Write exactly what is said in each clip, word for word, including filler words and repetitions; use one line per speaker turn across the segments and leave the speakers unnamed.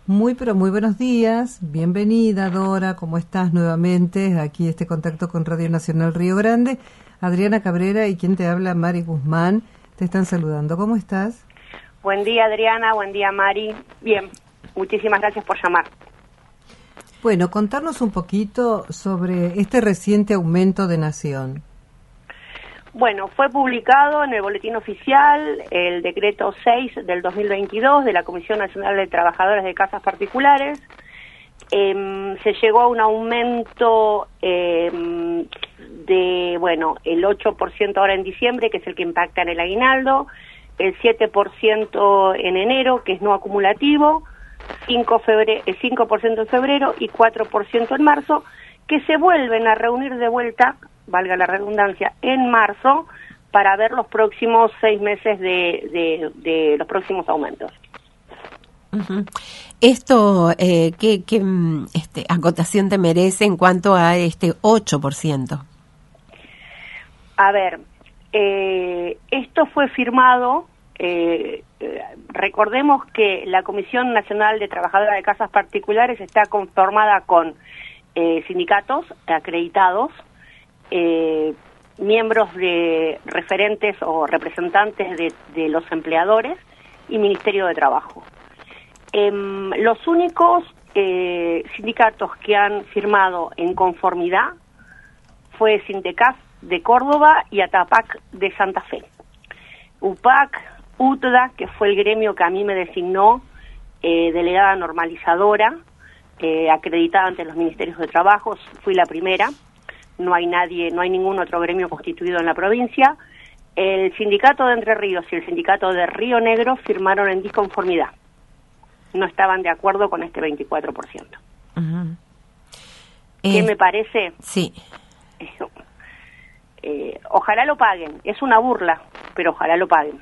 Muy, pero muy buenos días. Bienvenida, Dora. ¿Cómo estás nuevamente? Aquí este contacto con Radio Nacional Río Grande. Adriana Cabrera y quien te habla, Mari Guzmán, te están saludando. ¿Cómo estás?
Buen día, Adriana. Buen día, Mari. Bien, muchísimas gracias por llamar.
Bueno, contarnos un poquito sobre este reciente aumento de Nación.
Bueno, fue publicado en el Boletín Oficial el decreto seis del dos mil veintidós de la Comisión Nacional de Trabajadores de Casas Particulares. Eh, se llegó a un aumento eh, de, bueno, el ocho por ciento ahora en diciembre, que es el que impacta en el aguinaldo, el siete por ciento en enero, que es no acumulativo, cinco por ciento en febrero y cuatro por ciento en marzo, que se vuelven a reunir de vuelta, valga la redundancia, en marzo, para ver los próximos seis meses de, de, de los próximos aumentos.
Uh-huh. Esto, eh, ¿qué, qué este, acotación te merece en cuanto a este ocho por ciento?
A ver, eh, esto fue firmado, eh, eh, recordemos que la Comisión Nacional de Trabajadores de Casas Particulares está conformada con eh, sindicatos acreditados, Eh, miembros de referentes o representantes de, de los empleadores y Ministerio de Trabajo. Eh, los únicos eh, sindicatos que han firmado en conformidad fue Sindecaf de Córdoba y ATAPAC de Santa Fe. UPAC, UTDA, que fue el gremio que a mí me designó eh, delegada normalizadora, eh, acreditada ante los Ministerios de Trabajo, fui la primera. No hay nadie, no hay ningún otro gremio constituido en la provincia. El sindicato de Entre Ríos y el sindicato de Río Negro firmaron en disconformidad. No estaban de acuerdo con este veinticuatro por ciento. Uh-huh. ¿Qué eh, me parece?
Sí.
Eh, ojalá lo paguen. Es una burla, pero ojalá lo paguen.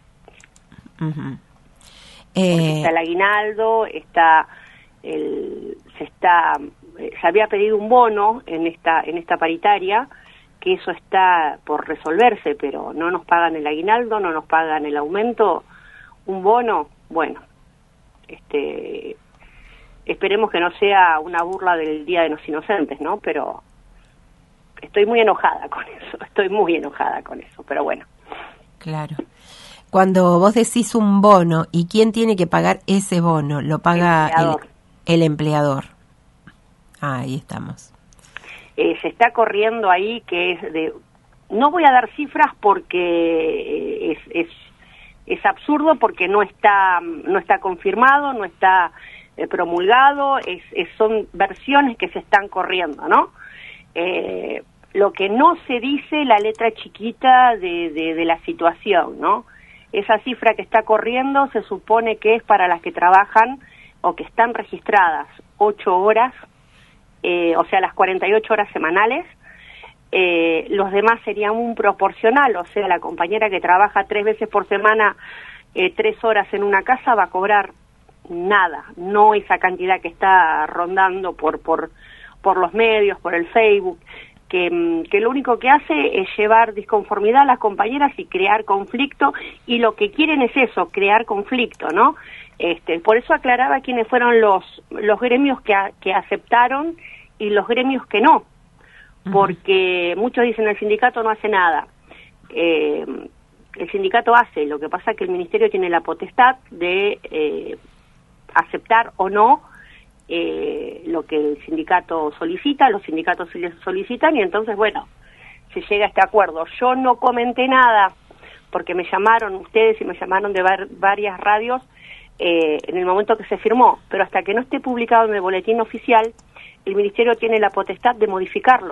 Uh-huh.
Eh, está el aguinaldo, está el, se está... se había pedido un bono en esta en esta paritaria, que eso está por resolverse, pero no nos pagan el aguinaldo, no nos pagan el aumento, un bono, bueno, este esperemos que no sea una burla del Día de los Inocentes, ¿no? Pero estoy muy enojada con eso, estoy muy enojada con eso, pero bueno.
Claro. Cuando vos decís un bono, ¿y quién tiene que pagar ese bono? Lo paga
el empleador.
El, el empleador. Ah, ahí estamos.
Eh, se está corriendo ahí que es de... No voy a dar cifras porque es es, es absurdo, porque no está no está confirmado, no está eh, promulgado, es, es son versiones que se están corriendo, ¿no? Eh, lo que no se dice, la letra chiquita de, de, de la situación, ¿no? Esa cifra que está corriendo se supone que es para las que trabajan o que están registradas ocho horas, Eh, o sea, las cuarenta y ocho horas semanales. Eh, los demás serían un proporcional, o sea, la compañera que trabaja tres veces por semana, eh, tres horas en una casa, va a cobrar nada, no esa cantidad que está rondando por por por los medios, por el Facebook, que, que lo único que hace es llevar disconformidad a las compañeras y crear conflicto, y lo que quieren es eso, crear conflicto, ¿no? Este, por eso aclaraba quiénes fueron los los gremios que, a, que aceptaron y los gremios que no, porque uh-huh. muchos dicen el sindicato no hace nada. Eh, el sindicato hace, lo que pasa es que el ministerio tiene la potestad de eh, aceptar o no eh, lo que el sindicato solicita, los sindicatos solicitan, y entonces, bueno, se llega a este acuerdo. Yo no comenté nada porque me llamaron ustedes y me llamaron de var- varias radios Eh, en el momento que se firmó, pero hasta que no esté publicado en el boletín oficial, el ministerio tiene la potestad de modificarlo.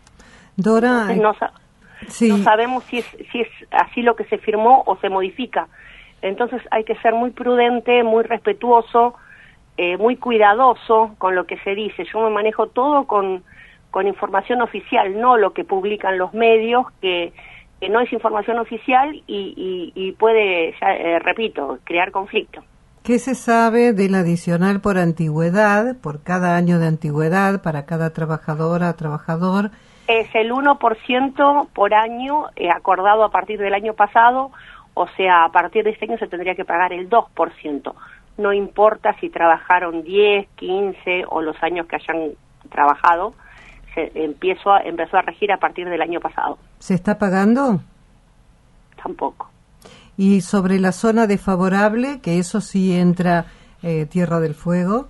Dora,
Entonces, no, sa- sí. no sabemos si es, si es así lo que se firmó o se modifica. Entonces hay que ser muy prudente, muy respetuoso, eh, muy cuidadoso con lo que se dice. Yo me manejo todo con, con información oficial, no lo que publican los medios, que, que no es información oficial y, y, y puede, ya, eh, repito, crear conflicto.
¿Qué se sabe del adicional por antigüedad, por cada año de antigüedad, para cada trabajadora, trabajador?
Es el uno por ciento por año, eh, acordado a partir del año pasado, o sea, a partir de este año se tendría que pagar el dos por ciento. no importa si trabajaron diez, quince o los años que hayan trabajado, se empezó a, empezó a regir a partir del año pasado.
¿Se está pagando?
Tampoco.
¿Y sobre la zona desfavorable, que eso sí entra eh, Tierra del Fuego?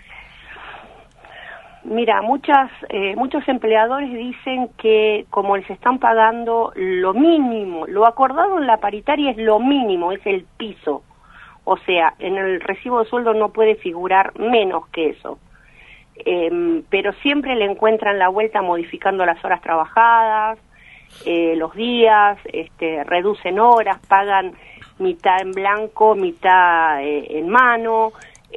Mira, muchas, eh, muchos empleadores dicen que como les están pagando lo mínimo, lo acordado en la paritaria es lo mínimo, es el piso. O sea, en el recibo de sueldo no puede figurar menos que eso. Eh, pero siempre le encuentran la vuelta modificando las horas trabajadas, eh, los días, este, reducen horas, pagan mitad en blanco, mitad eh, en mano.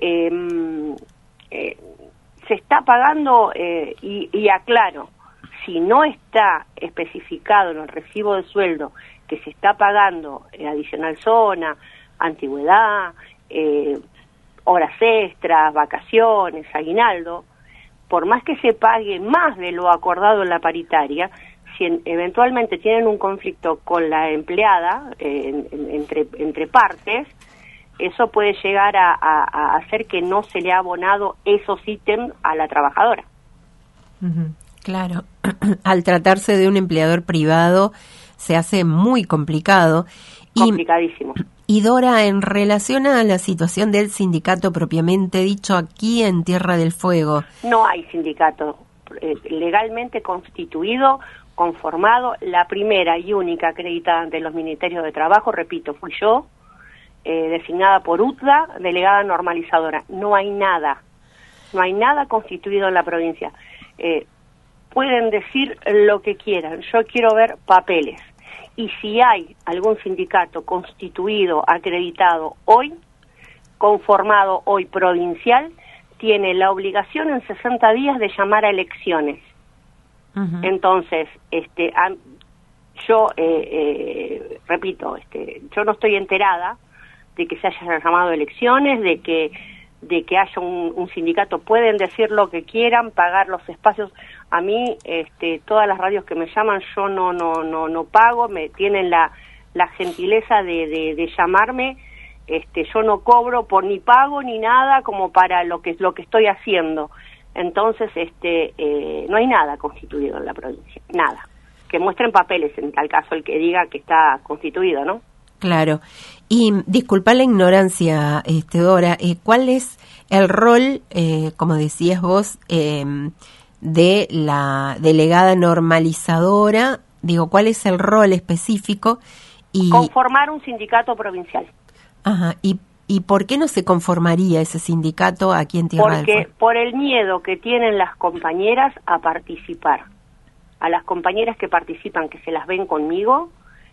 Eh, eh, se está pagando, eh, y, y aclaro, si no está especificado en el recibo de sueldo que se está pagando eh, adicional zona, antigüedad, eh, horas extras, vacaciones, aguinaldo, por más que se pague más de lo acordado en la paritaria, si en, eventualmente tienen un conflicto con la empleada eh, en, en, entre, entre partes, eso puede llegar a, a, a hacer que no se le ha abonado esos ítems a la trabajadora.
Uh-huh. Claro, al tratarse de un empleador privado se hace muy complicado. Y,
Complicadísimo.
Y Dora, en relación a la situación del sindicato propiamente dicho aquí en Tierra del Fuego.
No hay sindicato eh, legalmente constituido, conformado. La primera y única acreditada ante los ministerios de trabajo, repito, fui yo, eh, designada por U T D A, delegada normalizadora. No hay nada, no hay nada constituido en la provincia. Eh, pueden decir lo que quieran, yo quiero ver papeles. Y si hay algún sindicato constituido, acreditado hoy, conformado hoy provincial, tiene la obligación en sesenta días de llamar a elecciones. Uh-huh. Entonces, este, a, yo, eh, eh, repito, este, yo no estoy enterada de que se hayan llamado elecciones, de que de que haya un, un sindicato. Pueden decir lo que quieran, pagar los espacios. A mí, este, todas las radios que me llaman, yo no no no no pago, me tienen la la gentileza de, de, de llamarme. Este, yo no cobro por ni pago ni nada como para lo que lo que estoy haciendo. Entonces, este, eh, no hay nada constituido en la provincia, nada. Que muestren papeles en tal caso el que diga que está constituido, ¿no?
Claro. Y disculpa la ignorancia, este, Dora, eh, ¿cuál es el rol, eh, como decías vos, eh, de la delegada normalizadora? Digo, ¿cuál es el rol específico? Y
conformar un sindicato provincial.
Ajá. ¿Y, y por qué no se conformaría ese sindicato aquí en Tierra del Fuego?
Porque por el miedo que tienen las compañeras a participar. A las compañeras que participan, que se las ven conmigo,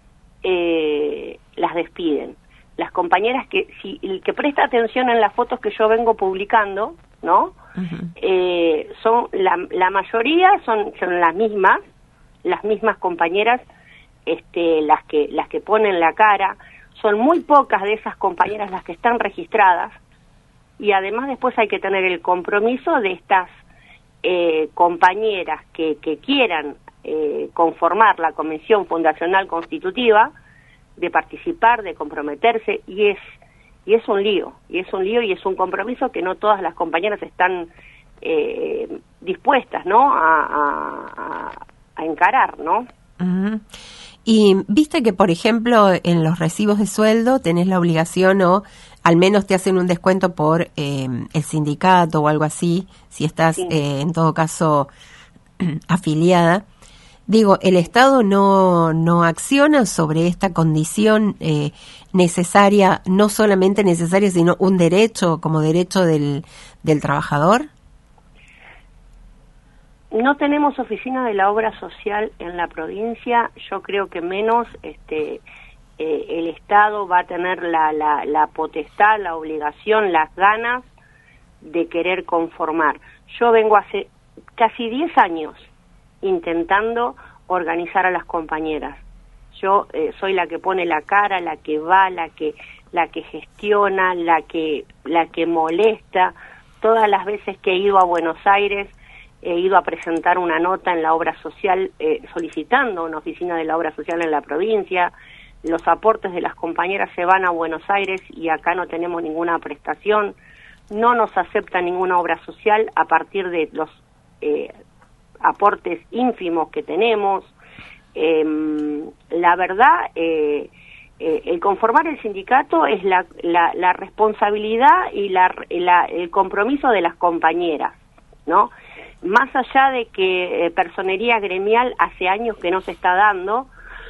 eh, las despiden. Las compañeras que, si el que presta atención en las fotos que yo vengo publicando, ¿no? Uh-huh. Eh, son la, la mayoría son, son las mismas, las mismas compañeras, este, las que las que ponen la cara. Son muy pocas de esas compañeras las que están registradas, y además después hay que tener el compromiso de estas eh, compañeras que, que quieran eh, conformar la Comisión Fundacional Constitutiva, de participar, de comprometerse, y es y es un lío, y es un lío y es un compromiso que no todas las compañeras están eh, dispuestas, ¿no?, a, a, a encarar, ¿no?
Uh-huh. Y viste que, por ejemplo, en los recibos de sueldo tenés la obligación, o al menos te hacen un descuento por eh, el sindicato o algo así, si estás, sí. eh, en todo caso, afiliada. Digo, ¿el Estado no, no acciona sobre esta condición eh, necesaria, no solamente necesaria, sino un derecho, como derecho del, del trabajador?
No tenemos oficina de la obra social en la provincia. Yo creo que menos este eh, el Estado va a tener la, la, la potestad, la obligación, las ganas de querer conformar. Yo vengo hace casi diez años intentando organizar a las compañeras. Yo eh, soy la que pone la cara, la que va, la que la que gestiona, la que la que molesta. Todas las veces que he ido a Buenos Aires he ido a presentar una nota en la obra social eh, solicitando una oficina de la obra social en la provincia. los aportes de las compañeras se van a Buenos Aires y acá no tenemos ninguna prestación, no nos acepta ninguna obra social a partir de los eh, aportes ínfimos que tenemos. Eh, la verdad, eh, eh, el conformar el sindicato es la, la, la responsabilidad y la, la, el compromiso de las compañeras, ¿no? Más allá de que eh, personería gremial hace años que no se está dando,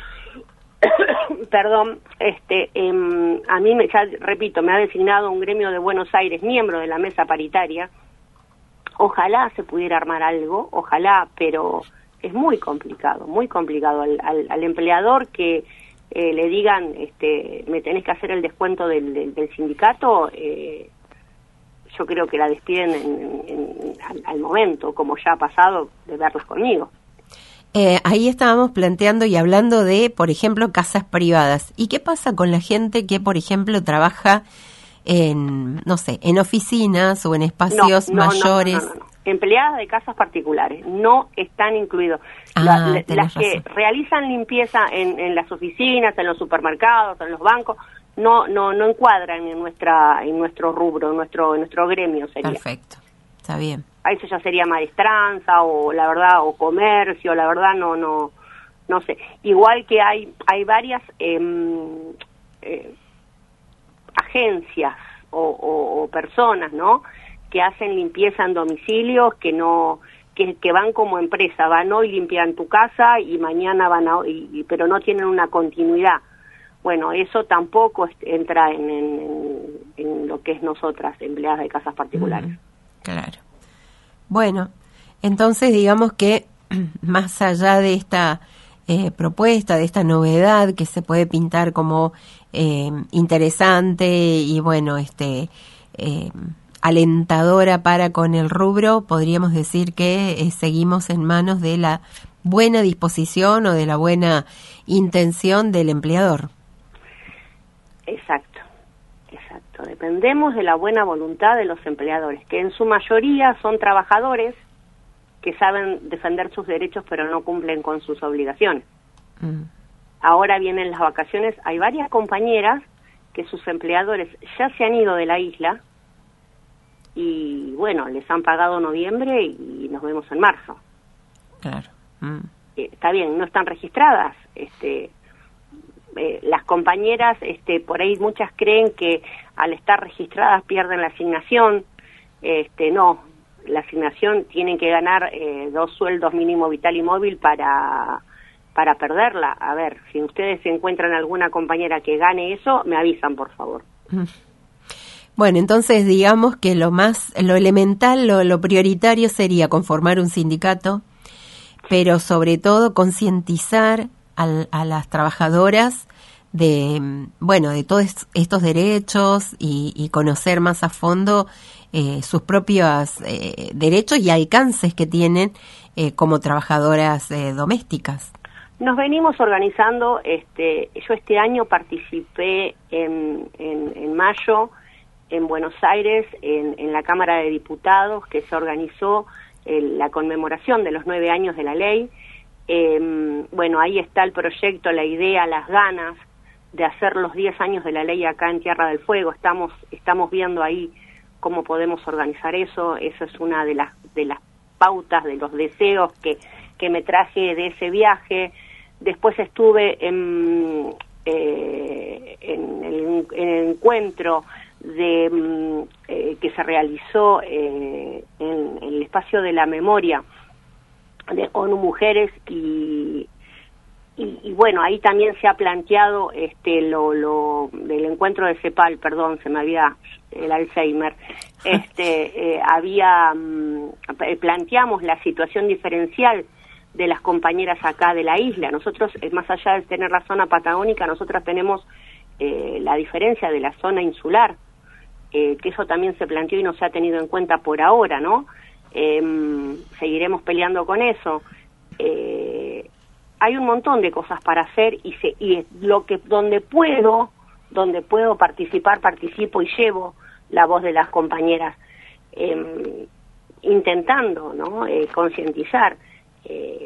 perdón, este, eh, a mí, me, ya repito, me ha designado un gremio de Buenos Aires, miembro de la mesa paritaria. Ojalá se pudiera armar algo, ojalá, pero es muy complicado, muy complicado. Al, al, al empleador que eh, le digan, este, me tenés que hacer el descuento del, del, del sindicato, eh, yo creo que la despiden en, en, en, al, al momento, como ya ha pasado de verlas conmigo.
Eh, ahí estábamos planteando y hablando de, por ejemplo, casas privadas. ¿Y qué pasa con la gente que, por ejemplo, trabaja en, no sé, en oficinas o en espacios
no, no,
mayores?
No, no, no, no. Empleadas de casas particulares no están incluidos.
Ah,
la, la, las que realizan limpieza en, en las oficinas, en los supermercados, en los bancos, no, no, no encuadran en nuestra, en nuestro rubro, en nuestro, en nuestro gremio sería.
Perfecto, está bien.
A eso ya sería maestranza o la verdad o comercio, la verdad no no no sé. Igual que hay hay varias eh, eh, agencias o, o, o personas, ¿no? Que hacen limpieza en domicilios, que no que, que van como empresa, van hoy limpian tu casa y mañana van a y, y, pero no tienen una continuidad. Bueno, eso tampoco entra en, en, en lo que es nosotras, empleadas de casas particulares.
Mm, claro. Bueno, entonces digamos que más allá de esta eh, propuesta, de esta novedad que se puede pintar como eh, interesante y bueno, este eh, alentadora para con el rubro, podríamos decir que eh, seguimos en manos de la buena disposición o de la buena intención del empleador.
Exacto. Dependemos de la buena voluntad de los empleadores, que en su mayoría son trabajadores que saben defender sus derechos pero no cumplen con sus obligaciones. Mm. Ahora vienen las vacaciones, hay varias compañeras que sus empleadores ya se han ido de la isla y bueno, les han pagado noviembre y nos vemos en marzo.
Claro. Mm.
Eh, está bien, no están registradas, este... Eh, las compañeras, este, por ahí muchas creen que al estar registradas pierden la asignación. Este, no, la asignación tienen que ganar eh, dos sueldos mínimo vital y móvil para para perderla. A ver, si ustedes encuentran alguna compañera que gane eso, me avisan, por favor.
Bueno, entonces digamos que lo más, lo elemental, lo, lo prioritario sería conformar un sindicato, pero sobre todo concientizar Al, a las trabajadoras de, bueno, de todos estos derechos y, y conocer más a fondo eh, sus propios eh, derechos y alcances que tienen eh, como trabajadoras eh, domésticas.
Nos venimos organizando, este, yo este año participé en, en, en mayo en Buenos Aires, en, en la Cámara de Diputados, que se organizó eh, la conmemoración de los nueve años de la ley. Eh, bueno, ahí está el proyecto, la idea, las ganas de hacer los diez años de la ley acá en Tierra del Fuego. Estamos estamos viendo ahí cómo podemos organizar eso. Esa es una de las de las pautas, de los deseos que, que me traje de ese viaje. Después estuve en, eh, en, el, en el encuentro de eh, que se realizó eh, en, en el espacio de la memoria de ONU Mujeres y, y y bueno, ahí también se ha planteado este lo lo del encuentro de CEPAL, perdón, se me había el Alzheimer. Este eh, había um, planteamos la situación diferencial de las compañeras acá de la isla. Nosotros, más allá de tener la zona patagónica, nosotras tenemos eh, la diferencia de la zona insular, eh, que eso también se planteó y no se ha tenido en cuenta por ahora, ¿no? Eh, seguiremos peleando con eso. Eh, hay un montón de cosas para hacer y, se, y lo que donde puedo, donde puedo participar, participo y llevo la voz de las compañeras, eh, intentando, ¿no? Eh, concientizar. Eh,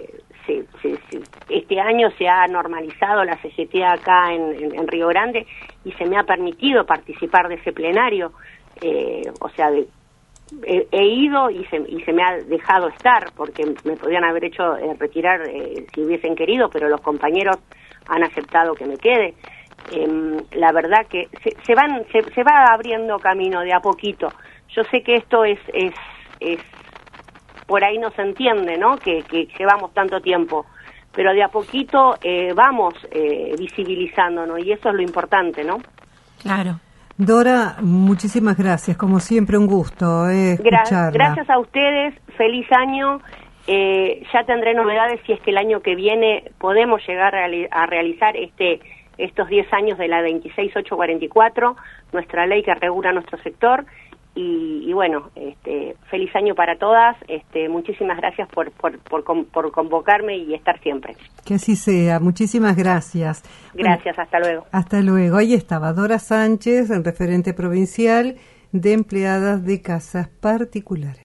se, se, se, este año se ha normalizado la C G T acá en, en, en Río Grande y se me ha permitido participar de ese plenario, eh, o sea, de, he, he ido y se, y se me ha dejado estar, porque me podrían haber hecho eh, retirar eh, si hubiesen querido, pero los compañeros han aceptado que me quede. Eh, la verdad que se, se van se, se va abriendo camino de a poquito. Yo sé que esto es es, es por ahí no se entiende, ¿no? Que, que llevamos tanto tiempo, pero de a poquito eh, vamos eh, visibilizándonos y eso es lo importante, ¿no?
Claro.
Dora, muchísimas gracias, como siempre un gusto eh, escucharla.
Gra- gracias a ustedes, feliz año. Eh, ya tendré novedades si es que el año que viene podemos llegar a, reali- a realizar este estos diez años de la veintiséis mil ochocientos cuarenta y cuatro, nuestra ley que regula nuestro sector. Y, y bueno, este, feliz año para todas. Este, muchísimas gracias por, por, por, por convocarme y estar siempre.
Que así sea. Muchísimas gracias.
Gracias, bueno, hasta luego.
Hasta luego. Ahí estaba Dora Sánchez, el referente provincial de empleadas de casas particulares.